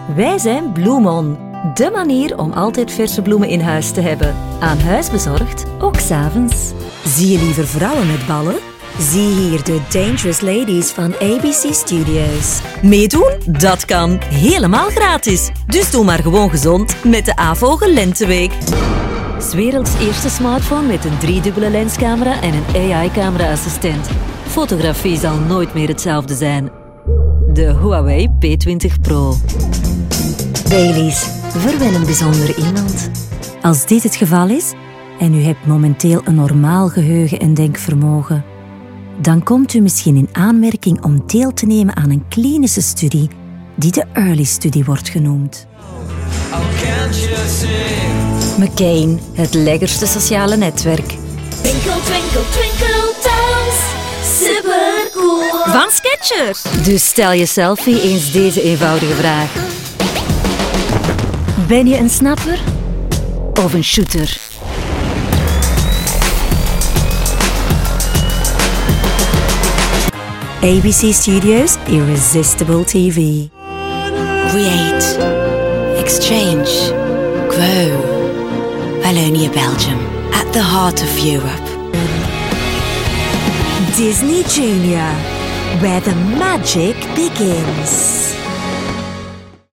Wij zijn Bloemon. De manier om altijd verse bloemen in huis te hebben. Aan huis bezorgd, ook 's avonds. Zie je liever vrouwen met ballen? Zie hier de Dangerous Ladies van ABC Studios. Meedoen? Dat kan. Helemaal gratis. Dus doe maar gewoon gezond met de AVOGE Lenteweek. 's werelds eerste smartphone met een 3-dubbele lenscamera en een AI-camera-assistent. Fotografie zal nooit meer hetzelfde zijn. De Huawei P20 Pro. Baileys, verwen een bijzonder iemand. Als dit het geval is, en u hebt momenteel een normaal geheugen en denkvermogen, dan komt u misschien in aanmerking om deel te nemen aan een klinische studie die de Early-studie wordt genoemd. McCain, het lekkerste sociale netwerk. Twinkle, twinkle, twinkle, toes. Supercool. Van Skechers. Dus stel je selfie eens deze eenvoudige vraag. Ben je een snapper of een shooter? ABC Studios Irresistible TV. Create, exchange, grow. Wallonia, Belgium, at the heart of Europe. Disney Junior, where the magic begins.